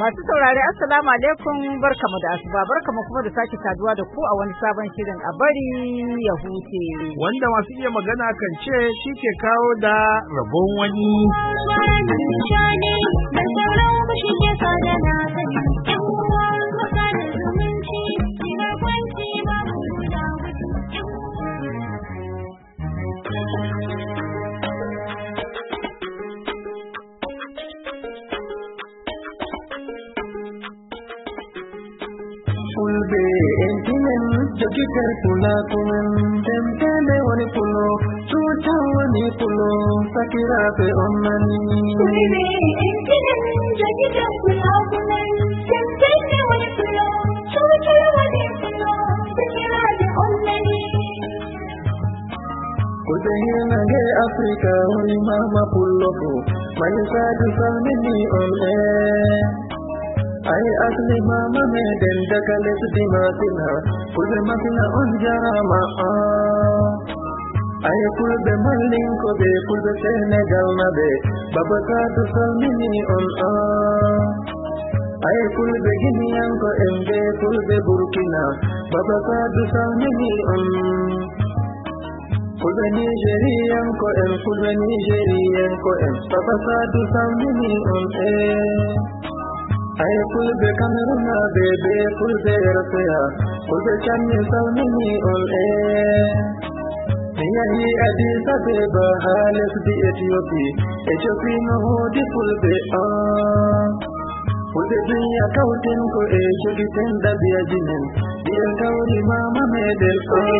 Masu saurare assalamu alaikum, barkamu da asuba, barkamu kuma da sake saduwa da ku a wani sabon shirin a bari ya huce. Wanda masu iya magana kan ce shi ke kawo da rabon wani. Fulbe entinen jogitar pula kuman temtele wani pulo chucha wani pulo sakira pe onnani. Fulbe entinen jogitar pula kuman temtele wani pulo chucha wani pulo sakira pe onnani. Kudehina ge Afrika wani mama pulo ko manisa du salmini ole. Ay asli mama me den dakale sudi masina kulbe masina on jarama ay kulbe malin ko be kulbe Senegal na be baba ka to salmini on ay kulbe Guinean ko embe kulbe Burkina baba ka to salmini on kulbe Nigerian ko kulbe Nigerian ko baba ka to salmini on ay kulbe Cameroon bebe kulbe Eritrea kulbe Chani salmini on yahi Addis Ababa halis di Ethiopia no hodi kulbe kulbe dunya kautin ko jogi tenda biya jinin biya kauri mama medel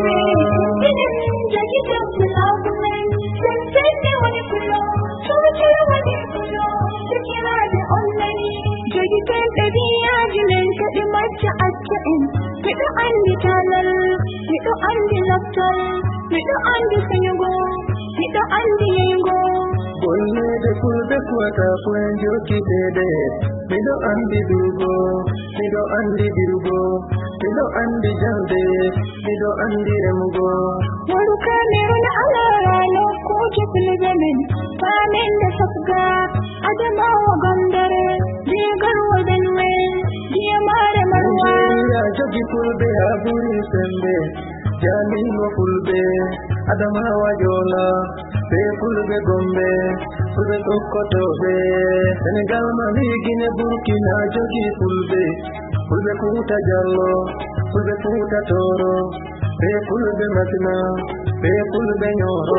Jogi tenda kumen sente wani kulo chucha wani kulo sakira pe onnani. Jogi tenda biya jinin kadi macha accain mido andi talal mido andi laptal mido andi sanyago mido andi yengo golle de kulbe kwata kwen jogi dede mido andi dugo mido andi dirugo mido andi jande mido andi remugo waru Cameroon alara no ko jefilgamin panen da safga adama wa gandare digar wa benwe diya mare marwa ya jogi kulbe aburi sembe jalimo kulbe adama wa jola be kulbe gombe kulbe sokoto be Senegal mali Guinea Burkina jogi kulbe kulbe kuta jallo kulbe kuta toro be kulbe masina be kulbe nyoro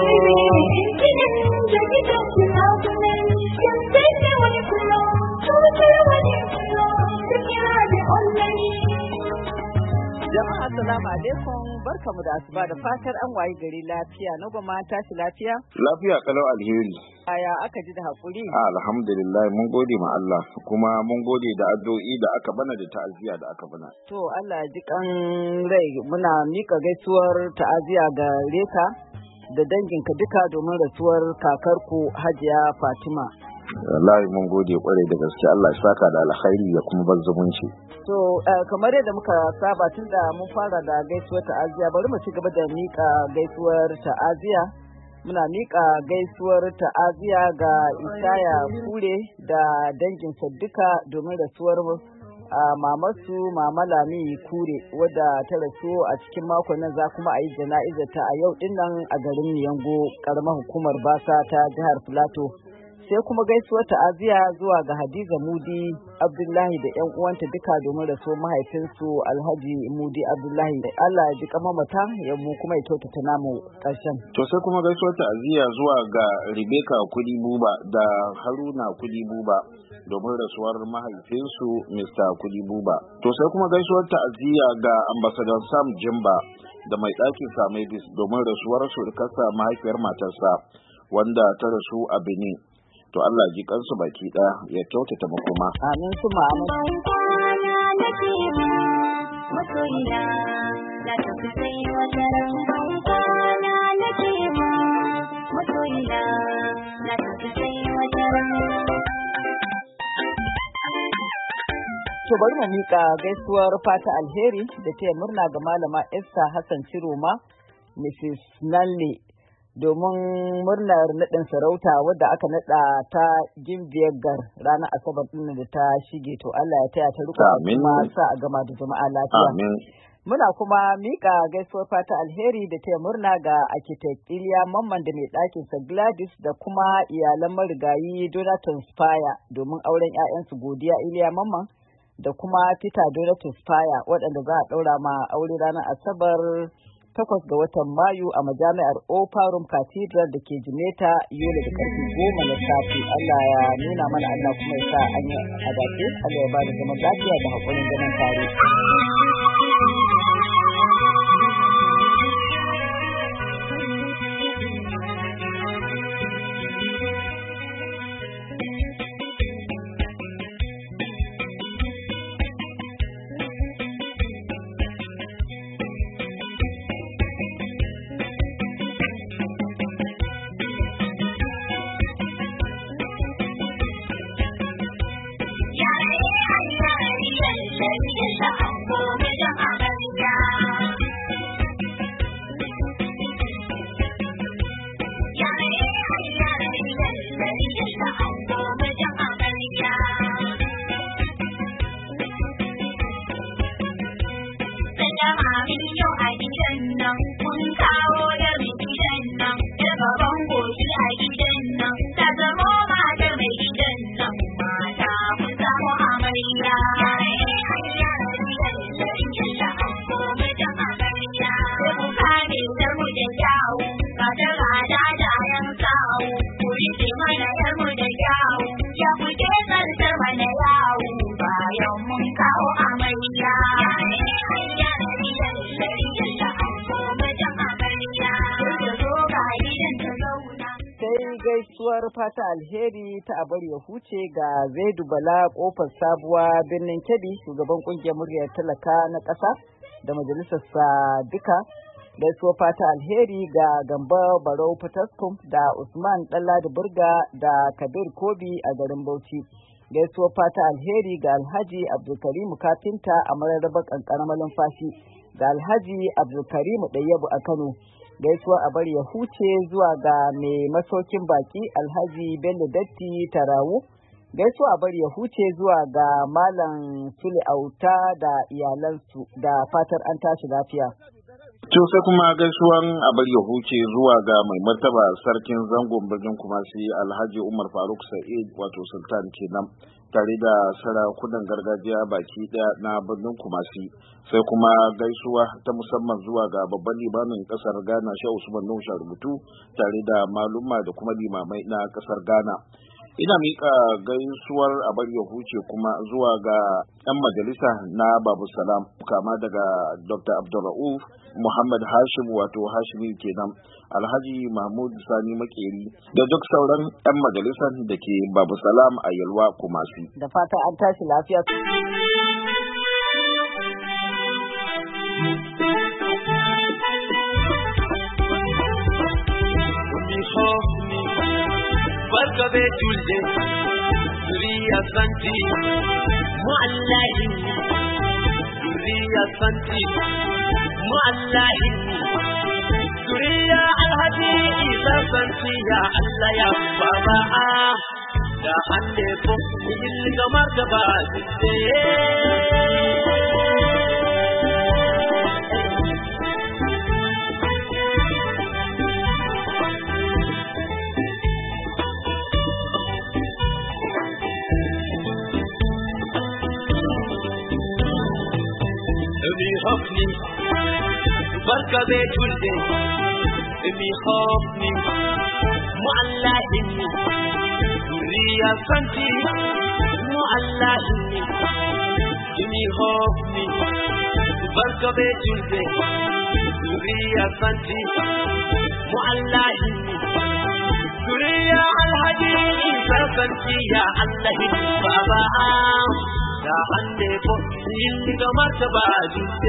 jogi tenda kumen sente wani kulo chucha wani kulo sakira pe onnani. Jama'a assalamu alaikum, barkamu da asuba da fatar an wayi gari lafiya, na goma tashi lafiya? Lafiya kalau alheri. Aya aka ji da hakuri? Alhamdulillah mun gode ma Allah kuma mun gode da addu'o'i da aka bana da ta'aziyya da aka bana. To Allah ya ji kan rai, muna mika gaisuwar ta'aziyya ga Reka da danginka duka domin rasuwar kakarku Hajiya Fatima. Wallahi mun gode kwarai da gaske, Allah ya saka da alkhairi ya kuma bar zumunci. To kamar yadda muka saba tun da mun fara da gaisuwar ta'aziyya, bari mu ci gaba da mika gaisuwar ta'aziyya. Muna mika gaisuwar ta'aziyya ga Ishaya Kure da danginsa duka domin rasuwar mamarsu Mama Lami Kure wadda ta rasu a cikin makon nan, za kuma a yi jana'izar ta a yau dinnan a garin Miyango, karamar hukumar Basa ta jihar Filato. Sai kuma gaisuwar ta'aziyya zuwa ga Hadiza Mudi Abdullahi da ƴan uwanta duka domin rasuwar mahaifinsu Alhaji Mudi Abdullahi. Allah ya ji kamamata ya mu kuma ya kyautata namu ƙarshen. To sai kuma gaisuwar ta'aziyya zuwa ga Rebecca Kudi Buba da Haruna Kudi Buba domin rasuwar mahaifinsu Mr. Kudi Buba. To sai kuma gaisuwar ta'aziyya ga Ambassador Sam Jimba da mai ɗakin Samedis domin rasuwar surukarsa mahaifiyar matarsa wanda ta rasu a Benin. To Allah ji kansu baki ɗaya ya kyautata makoma. Amin su ma'amin. To bari mu mika gaisuwar fata alheri da taya murna ga malama Esther Hassan Ciroma, Mrs. Nalle domin murnar naɗin sarauta wadda aka naɗa ta Gimbiyar Gar ranar Asabar ɗin da ta shige. To Allah ya taya ta riko kuma sa a gama da jama'a lafiya. Amin. Muna kuma mika gaisuwar fata alheri da taya murna ga architect Iliya Mamman da mai ɗakinsa Gladys da kuma iyalan marigayi Donatus Spire domin auren 'ya'yansu Godiya Iliya Mamman da kuma Peter Donatus Spire waɗanda za a ɗaura ma aure ranar Asabar 8 ga watan Mayu a majami'ar Oparum Cathedral da ke Jimeta Yola da karfe 10 na safe. Allah ya nuna mana, Allah kuma ya sa an yi adace. Allah ya ba da zaman lafiya da haƙurin zaman tare. Gaisuwar fata alheri ta abar ya huce ga Zaidu Bala kofar sabuwa birnin Kebbi, shugaban kungiyar muryar talaka na ƙasa da majalisarsa duka. Gaisuwar fata alheri ga Gamba Barau Fataskum da Usman Ɗanladi Burga da Kabir Kobi a garin Bauchi. Gaisuwar fata alheri ga Alhaji Abdulkarim Kafinta a mararraba kankana malumfashi, ga Alhaji Abdulkarim Ɗayyabu a Kano. Gaisuwa a bari ya huce zuwa ga mai masaukin baki Alhaji Bello Datti Tarawu. Gaisuwa a bari ya huce zuwa ga Malam Sule Auta da iyalansu da fatar an tashi lafiya. To sai kuma gaisuwan a bari ya huce zuwa ga mai martaba sarkin zangon birnin Kumasi Alhaji Umar Faruk Sa'id wato Sultan kenan, tare da sarakunan gargajiya baki daya na birnin Kumasi. Sai kuma gaisuwa ta musamman zuwa ga babban limamin kasar Ghana Shehu Usman Nusha Rubutu tare da maluma da kuma limamai na kasar Ghana. Ina miƙa gaisuwar abar ya huce kuma zuwa ga 'yan majalisa na Babu Salam, kama daga Dr. Abdulrauf Muhammad Hashim wato Hashimi kenan, Alhaji Mahmud Sani Makeri da duk sauran 'yan majalisar da ke Babu Salam a Yalwa Kumasi. Da fata an tashi lafiya. barka bai julde zuriya santi mu'allahi zuriya santi mu'allahi zuriya alhaji isa santi ya Allah ya baba da hande ko yin gamar da ba خوفني بركة بيت ولدي امي خوفني معلقني ذرية سنتي معلقني امي خوفني بركة بيت ولدي ذرية سنتي معلقني ذرية الحديد سنتي يا الله بابا da hande ko yin ga martaba dutse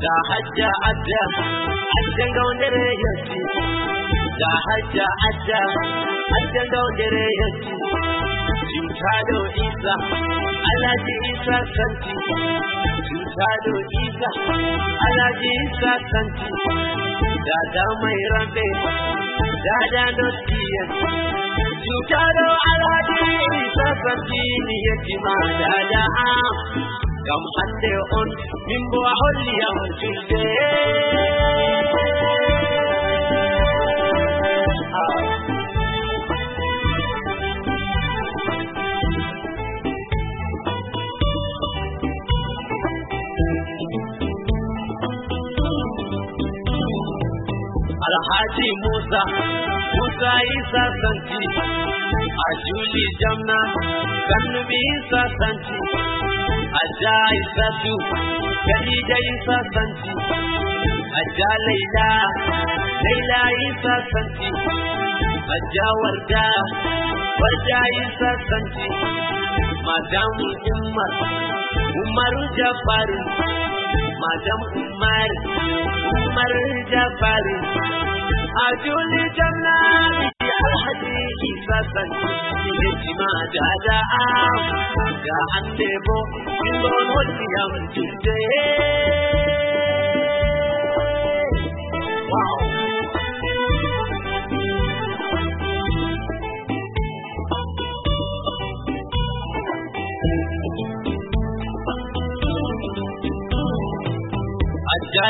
da hajja adda addan ga wandere yasi da hajja adda addan ga wandere yasi Tado Isa Alhaji Isa Santi Tado Isa Alhaji Isa Santi Dada mai rambe Dada Notiya Tado Alhaji Isa Santi ni yatima Dada Kam hande on Mimbo holli am julde Alhaji Musa Isa Santi Ajuli Jamna Kanubi Isa Santi Aja Isa Tu Khadija Isa Santi Aja Laila Isa Santi Aja Warda Isa Santi Madam Umar Jafar Madam Umar Jafar Ajuli Jamna Alhaji Isa Santi Nijima Dada Da Andebo Indon Hodiyam Julde Wow Aja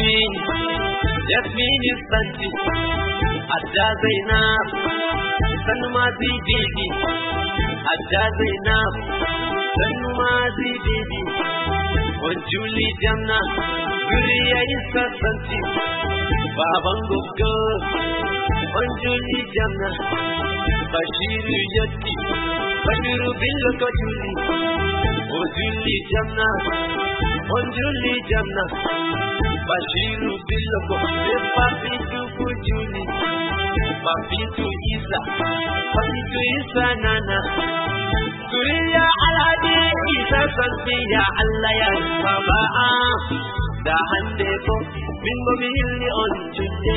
Yasmin Santi Aja Zainab Sanmazi Bibi Aja Zainab Sanmazi Bibi Wanjuli Jamna Guriya Isa Santi Baban Goggo Wanjuli Jamna Bashiru Yatti Bashiru Billo Kajuli Wanjuli Jamna Wanjuli Jamna Bashiru Billo Papitu Kujuli Papitu Isa Nana Kuriya Alhaji Isa Santi ya Allah ya Baba'a Da hande ko min bo mi hilli on julde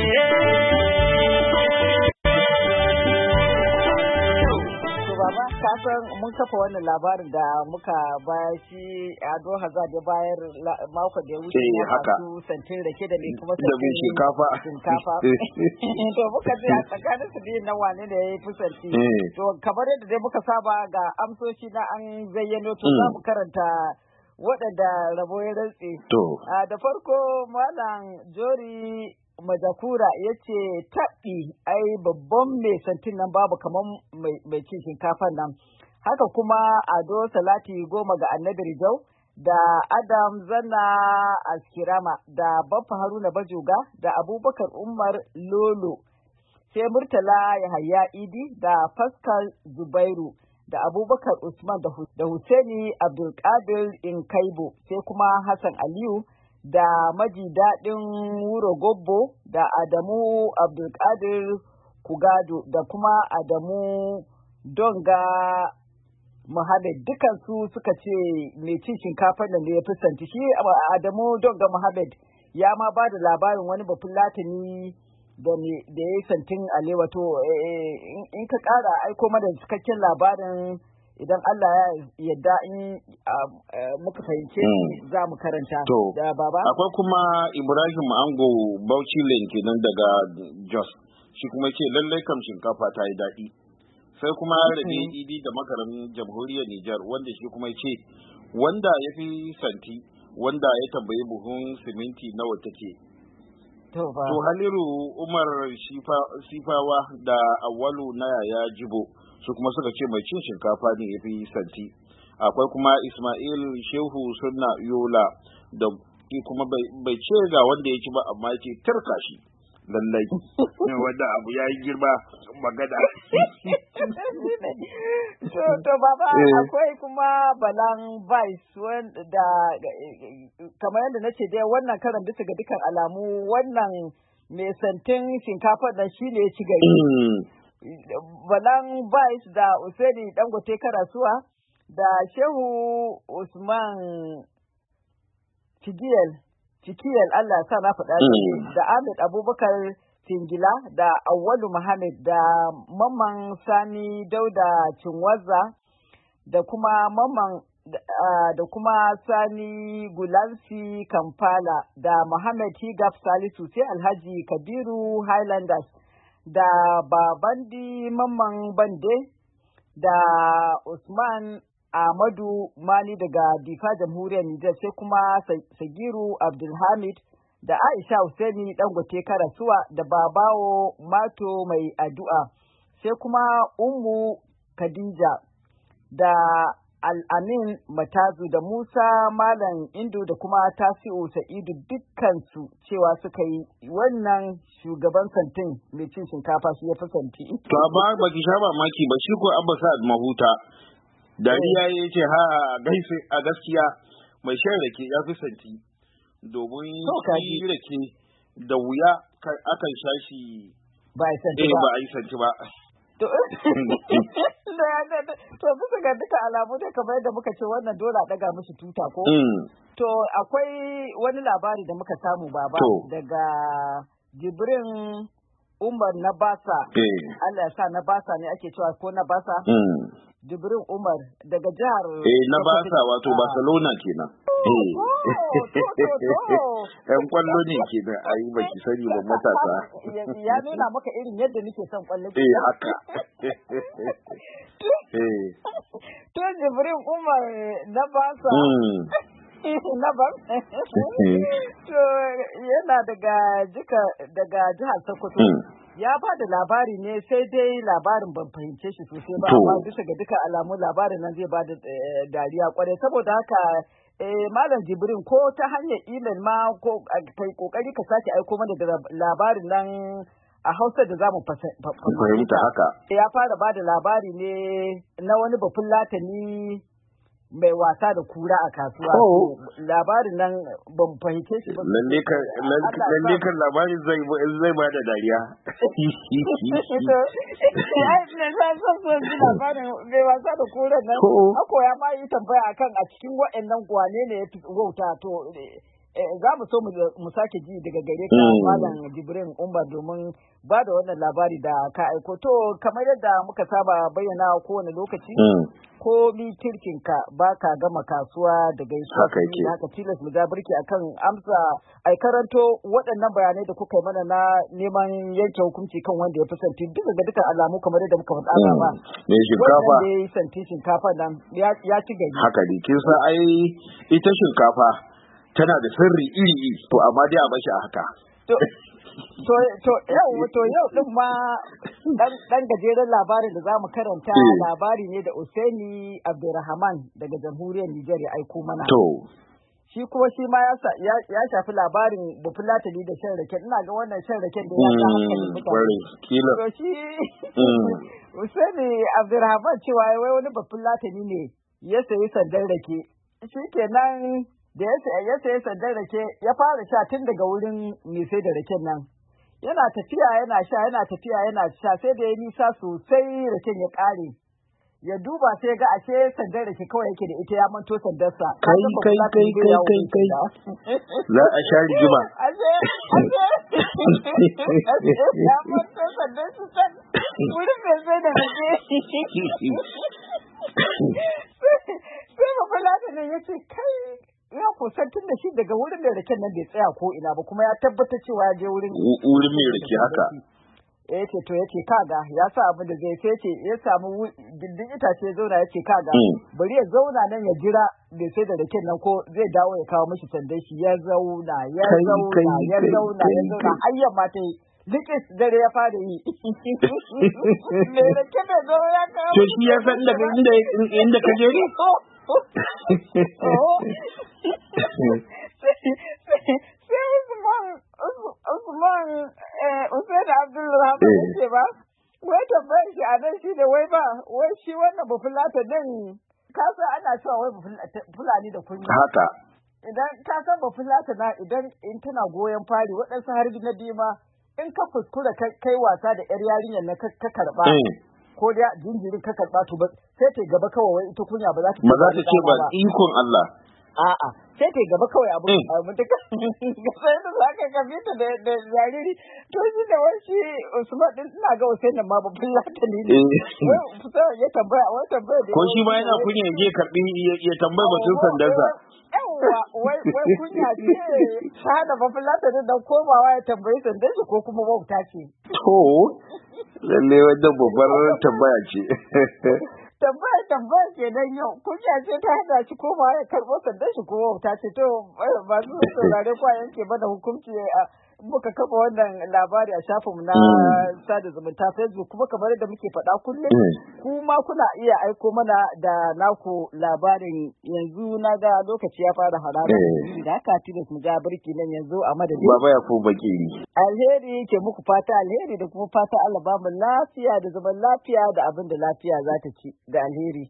Baba ka san mun kafa wannan labarin da muka bayar shi Ado Hazard ya bayar mako da ya wuce masu santin rake da mai kuma santin shinkafa to muka ji a tsakanin su biyu nan wane da ya fi santi to kamar yadda dai muka saba ga amsoshi na an zayyano to za mu karanta waɗanda rabo ya rantse da farko malam Jori Majakura ya ce taɓi ai babban mai santin nan babu kamar mai cin shinkafan nan. Haka kuma Ado Salati Goma ga Annabi Rijau da Adam Zanna Askirama da Baffa Haruna Bajoga da Abubakar Umar Lolo sai Murtala Yahaya Idi da Pascal Zubairu da Abubakar Usman da Husaini Abdulkadir Inkaibo sai kuma Hassan Aliyu da maji daɗin Wuro Gobbo da Adamu Abdulkadir Kugado da kuma Adamu Donga Muhammad dukansu suka ce mai cin shinkafar da ya fi santi shi Adamu Donga Muhammad ya ma ba da labarin wani bafin latini da ya yi santin alewa to in ka ƙara aiko mana cikakken labarin idan Allah ya yadda in muka fahimce za mu karanta da baba. Akwai kuma Ibrahim Ango Bauchi Lenke nan daga Jos shi kuma ce lallai kam shinkafa ta yi daɗi. Sai kuma Rabi Idi da makaran jamhuriyar Nijar wanda shi kuma ce wanda ya fi santi wanda ya tambayi buhun siminti nawa take. To Haliru Umar Sifawa da Awalu na Yaya Jibo su kuma suka ce mai cin shinkafa ne ya fi santi. Akwai kuma Ismail Shehu Sunna Yola da kuma bai ce ga wanda ya ci ba amma ya ce tarka shi lallai wanda abu ya yi girma magana. To baba akwai kuma Balan Vice wanda kamar yadda na ce dai wannan karan bisa ga dukkan alamu wannan mai santin shinkafa da shi ne ya ci gari. Balan Vice da Usaini Dangote Karasuwa da Shehu Usman Tigiyel Cikiyar Allah sa na faɗa da Ahmed Abubakar Singila da Awwalu Muhammad da Mamman Sani Dauda Cinwaza da kuma da kuma Sani Gulansi Kampala da Muhammad Higaf Salisu sai Alhaji Kabiru Highlanders da Babandi Mamman Bande da Usman Ahmadu Mani daga Difa Jamhuriyar Nijar sai kuma Sagiru Abdulhamid da Aisha Husaini Dangote Karasuwa da Babawo Mato Mai Addu'a sai kuma Ummu Khadija da Al-Amin Matazu da Musa Malam Indo da kuma Tasi'u Sa'idu dukkansu cewa suka yi wannan shugaban santin mai cin shinkafa shi ya fi santi. To amma baki sha mamaki ba shi ko Abba Sa'ad Mahuta dariya ya ce a gaskiya mai shan rake ya fi santi domin shi rake da wuya akan sha shi ba a yi santi ba. To bisa ga duka alamu da kamar yadda muka ce wannan dole a daga mishi tuta ko? To akwai wani labari da muka samu baba daga Jibrin Umar na Basa. Allah ya sa na Basa ne ake cewa ko na Basa? Jibrin Umar daga jihar na Basa wato Barcelona kenan. Yan kwallo ne kenan ayi baki sani ba matasa. Ya nuna maka irin yadda nake son kwallo. Haka. To Jibrin Umar na Basa. Na ban. To yana daga jihar Sokoto. Ya ba da labari ne sai dai labarin ban fahimce shi sosai ba amma bisa ga duka alamu labarin nan zai ba da dariya kwarai saboda haka Malam Jibrin ko ta hanyar email ma ko kai kokari ka sake aiko mana da labarin nan a Hausa da zamu fahimta haka. Ya fara ba da labari ne na wani bafulatani mai wasa da kura a kasuwa. Labarin nan ban fahimce shi ba. Lalle kan labarin zai ba da dariya. Labarin mai wasa da kura nan. Ako ya ma yi tambaya akan a cikin waɗannan wane ne ya fi wauta to za mu so mu sake ji daga gare ka Malam Jibrin Umar domin ba da wannan labari da ka aiko. To kamar yadda muka saba bayyana kowane lokaci ko mi kirkin ka baka gama kasuwa da gaisuwa haka tilas mu ja birki akan amsa ai karanto waɗannan bayanai da kuka yi mana na neman yanke hukunci kan wanda ya fi santi duka ga dukkan alamu kamar yadda muka faɗa ba. Me shinkafa? Wanda ya santi shinkafa nan ya ci gari. Haka ne kin san ai ita shinkafa tana da sirri iri to amma dai a bashi a haka. To yau din ma dan gajeren labarin da zamu karanta labari ne da Usaini Abdulrahman daga jamhuriyar Nijar ya aiko mana. Shi kuma shi ma ya shafi labarin Bafulatani da shan rake. Ina ga wannan shan raken da ya sa hankalin mutane. To shi Usaini Abdulrahman cewa wai wani Bafulatani ne ya sayi sandan rake. Shi kenan da ya sayi sandan rake ya fara sha tun daga wurin mai sai da raken nan. Yana tafiya yana sha yana tafiya yana sha sai da ya nisa sosai raken ya ƙare. Ya duba sai ga ashe sandan rake kawai yake da ita ya manto sandarsa. Kai. Za a sha rigima. Ya manto sandarsa can wurin mai sai da rake. Sai Bafulatani ya ce kai ya kusantar da shi daga wurin da raken nan bai tsaya ko ina ba kuma ya tabbatar cewa ya je wurin mai rake haka. Ce to yace kaga ya sa abin da zai sai ce ya samu gindin itace ya zauna yace kaga bari ya zauna nan ya jira bai sai da raken nan ko zai dawo ya kawo mishi sandan shi ya zauna har yamma ta yi likis dare ya fara yi. Me rake da zo ya kawo. To shi ya san daga inda ka je ne? Sai Usain Abdulrahman ya ce ba, wai tambayar shi a nan shi ne wai shi wannan Bafulatanin kasa ana cewa wai Fulani da kunya. Haka. Idan ka san Bafulatana idan in tana goyon fari waɗansu harbi na biyu ma in ka kuskura kai wasa da 'yar yarinyar na ka karɓa. Ko da jinjirin ka karɓa to ba sai ta gaba kawai wai ita kunya ba za ta ce ba ikon Allah. a'a sai ta gaba kawai abu mutuka sai da zaka kabita da jariri to shi da wani Usman din ina ga Hussein ma babban latani ne wai ya tambaya ko shi ma yana kunya je karbi ya tambaya batun sandansa yawa wai kunya ce ta da babban latani dan komawa ya tambayi sandan shi ko kuma wauta ce to lalle wannan babbar tambaya ce tambaya ke nan yau kunya ce ta hada shi koma ya karɓo sandan shi ko ta ce to ba su saurare kwa yanke mana hukunci muka kafa wannan labari a shafinmu na sada zumunta Facebook kuma kamar yadda muke faɗa kullum kuma kuna iya aiko mana da naku labarin yanzu na ga lokaci ya fara harara da haka tilas mu ga birki nan yanzu a madadin baba ya ko bakiri alheri ke muku fata alheri da kuma fata Allah ba mu lafiya da zaman lafiya da abin da lafiya za ta ci da alheri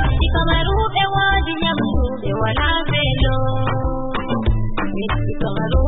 Wala velo,